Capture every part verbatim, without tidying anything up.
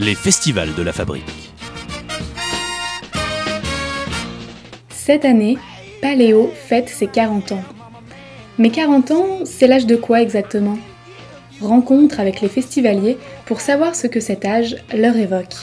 les festivals de la fabrique. Cette année, Paléo fête ses quarante ans. Mais quarante ans, c'est l'âge de quoi exactement ? Rencontre avec les festivaliers pour savoir ce que cet âge leur évoque.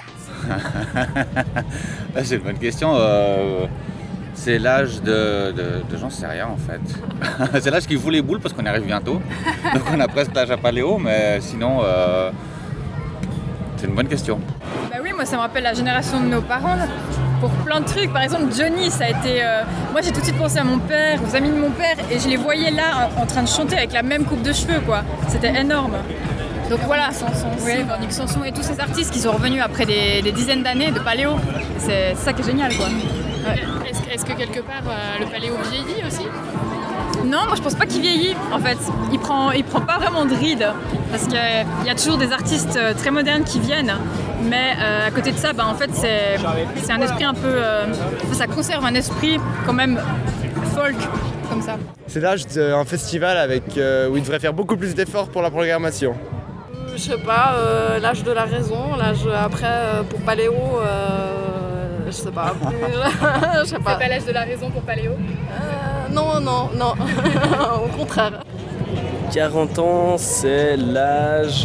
C'est une bonne question. Euh, c'est l'âge de, de, de... J'en sais rien en fait. C'est l'âge qui fout les boules parce qu'on arrive bientôt. Donc on a presque l'âge à Paléo, mais sinon, euh, c'est une bonne question. Bah oui, moi ça me rappelle la génération de nos parents. Là. Pour plein de trucs, par exemple Johnny, ça a été... Euh... Moi j'ai tout de suite pensé à mon père, aux amis de mon père, et je les voyais là en, en train de chanter avec la même coupe de cheveux, quoi. C'était énorme. Donc voilà, Sanson, oui, Véronique Sanson et tous ces artistes qui sont revenus après des, des dizaines d'années de Paléo. C'est ça qui est génial, quoi. Ouais. Est-ce, est-ce que quelque part euh, le Paléo vieillit aussi ? Non, moi je pense pas qu'il vieillit en fait. Il prend, il prend pas vraiment de rides parce qu'il y a toujours des artistes très modernes qui viennent. Mais euh, à côté de ça, bah, en fait c'est, c'est un esprit un peu... Euh, ça conserve un esprit quand même folk comme ça. C'est l'âge d'un festival avec, euh, où il devrait faire beaucoup plus d'efforts pour la programmation. Je sais pas, euh, l'âge de la raison, l'âge après euh, pour Paléo, euh, je sais pas. Je sais pas. C'est pas l'âge de la raison pour Paléo ? euh, Non, non, non, au contraire. quarante ans, c'est l'âge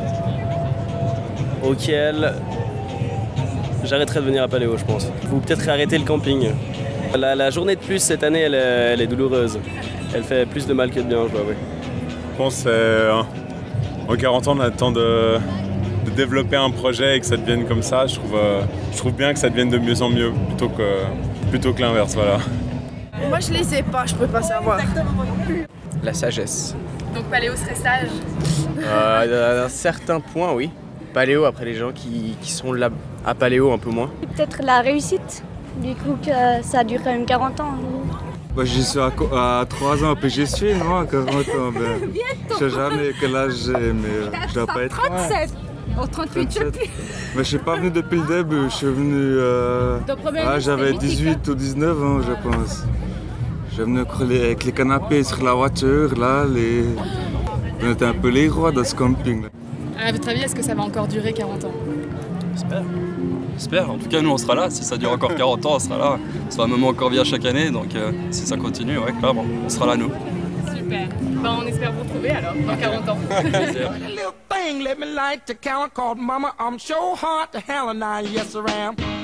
auquel j'arrêterai de venir à Paléo, je pense. Ou peut-être arrêter le camping. La, la journée de plus cette année, elle est, elle est douloureuse. Elle fait plus de mal que de bien, je dois avouer. Je pense que euh, en quarante ans, on a le temps de, de développer un projet et que ça devienne comme ça. Je trouve, euh, je trouve bien que ça devienne de mieux en mieux plutôt que, plutôt que l'inverse. Voilà. Moi, je les ai pas, je peux pas savoir. La sagesse. Donc Paléo serait sage ? euh, À un certain point, oui. Paléo, après les gens qui, qui sont là à Paléo, un peu moins. Peut-être la réussite, du coup que ça dure quand même quarante ans. Bah, je suis à, à trois ans, puis j'y suis, non, à quarante ans. Ben, je sais jamais quel âge j'ai, mais euh, je dois pas être trente-sept. Oh, trente-huit, je sais plus. Mais je suis pas venu depuis le début, je suis venu... Euh, ah, j'avais dix-huit ou dix-neuf ans, je pense. Je suis venu avec les canapés sur la voiture, là, les... on était un peu les rois dans ce camping. Là. À votre avis, est-ce que ça va encore durer quarante ans ? J'espère. J'espère. En tout cas, nous, on sera là. Si ça dure encore quarante ans, on sera là. Ce sera un moment encore bien chaque année. Donc, euh, si ça continue, ouais, clairement, on sera là, nous. Super. Ben, on espère vous retrouver alors, dans quarante ans. Little thing, let me light the count called Mama. I'm so hot to hell and I, yes I am.